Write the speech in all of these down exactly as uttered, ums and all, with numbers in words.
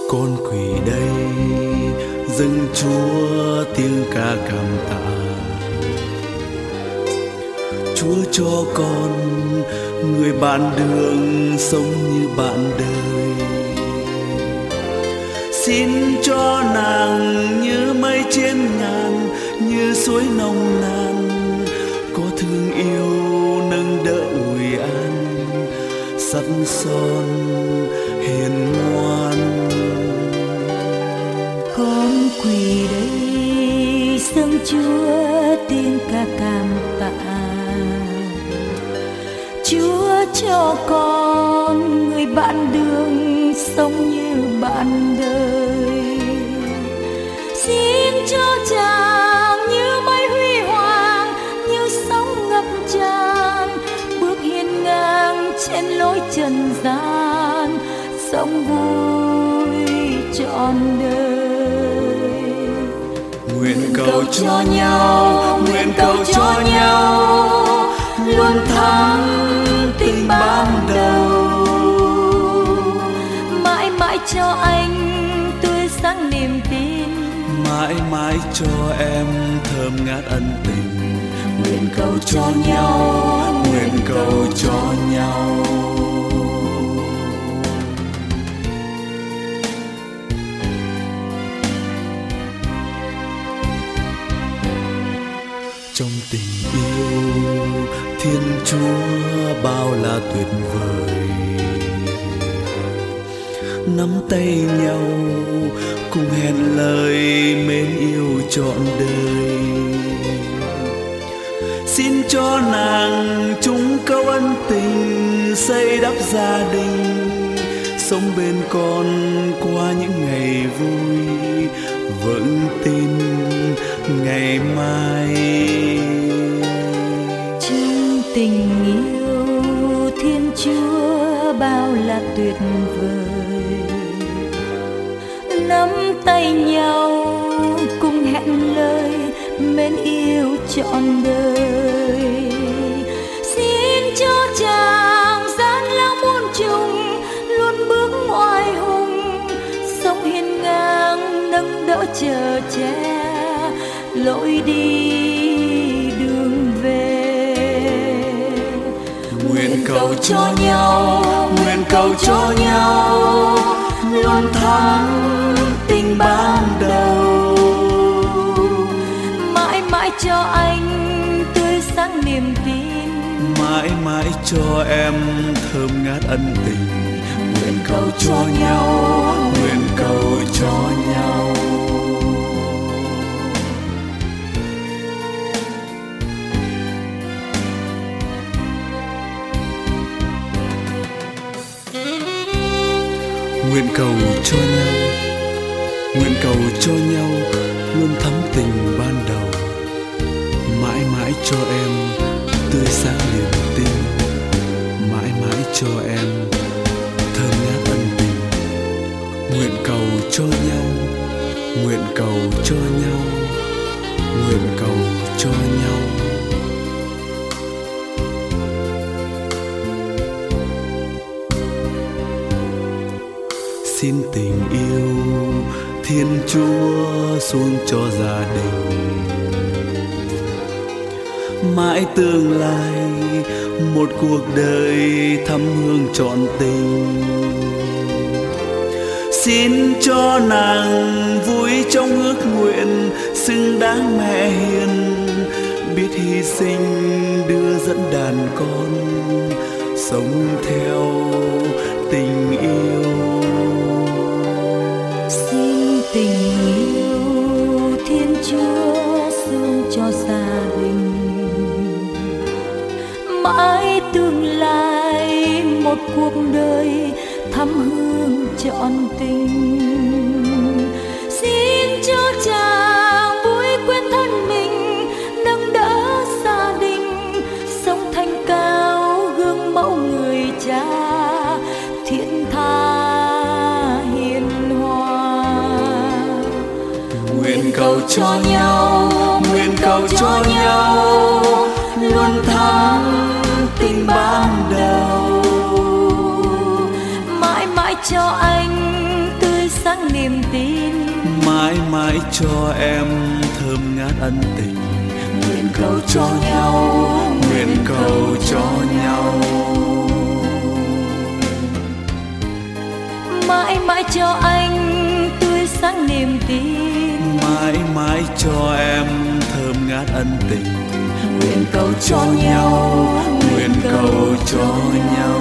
Con quỳ đây dâng Chúa tiếng ca cảm tạ. Chúa cho con người bạn đường sống như bạn đời. Xin cho nàng như mây trên ngàn, như suối nồng nàn, có thương yêu nâng đỡ ủi an, sắt son hiền ngoan. Con quỳ đây dâng Chúa tiếng ca cảm tạ. Chúa cho con người bạn đường sống như bạn đời. Xin cho chàng như mây huy hoàng, như sóng ngập tràn, bước hiên ngang trên lối trần gian, sống vui trọn đời. Nguyện cầu cho nhau, nguyện cầu cho nhau luôn thắm tình ban đầu, mãi mãi cho anh tươi sáng niềm tin, mãi mãi cho em thơm ngát ân tình. Nguyện cầu cho nhau, nguyện cầu cho nhau. Trong tình yêu Thiên Chúa bao là tuyệt vời, nắm tay nhau cùng hẹn lời mến yêu trọn đời. Xin cho nàng chúng câu ân tình, xây đắp gia đình, sống bên con qua những ngày vui, vững tin ngày mai. Trong tình yêu Thiên Chúa bao là tuyệt vời, nắm tay nhau cùng hẹn lời mến yêu trọn đời. Xin cho chàng gian lao muôn trùng luôn bước oai hùng, sống hiên ngang nâng đỡ chở che lối đi đường về. Nguyện cầu cho nhau, nguyện cầu cho nhau luôn thắm tình ban đầu, mãi mãi cho anh tươi sáng niềm tin, mãi mãi cho em thơm ngát ân tình. Nguyện cầu cho nhau, nguyện cầu cho nhau. Nguyện cầu cho nhau, nguyện cầu cho nhau luôn thắm tình ban đầu, mãi mãi cho em tươi sáng niềm tin, mãi mãi cho em thơm ngát ân tình. Nguyện cầu cho nhau, nguyện cầu cho nhau, nguyện cầu cho nhau. Xin tình yêu Thiên Chúa xuống cho gia đình, mãi tương lai một cuộc đời thắm hương trọn tình. Xin cho nàng vui trong ước nguyện, xứng đáng mẹ hiền, biết hy sinh đưa dẫn đàn con, sống theo tình yêu. Xin tình yêu Thiên Chúa xuống cho gia đình, mãi tương lai một cuộc đời thắm hương trọn tình. Xin cho chàng vui quên thân mình, nâng đỡ gia đình, sống thanh cao gương mẫu người cha thiện tha hiền hòa. Nguyện cầu cho nhau, nguyện cầu cho nhau luôn thắm tình ban đầu, mãi mãi cho anh tươi sáng sáng niềm tin. Mãi mãi cho em thơm ngát ân tình. Nguyện cầu cho nhau, Nguyện cầu cho nhau. Mãi mãi cho anh tươi sáng niềm tin. Mãi mãi cho em thơm ngát ân tình. Nguyện cầu cho nhau, Nguyện cầu cho nhau.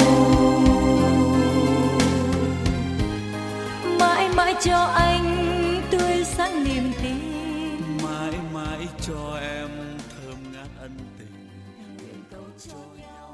Mãi mãi cho anh tươi sáng niềm tin. Mãi mãi cho em thơm ngát ân tình. Nguyện cầu cho nhau.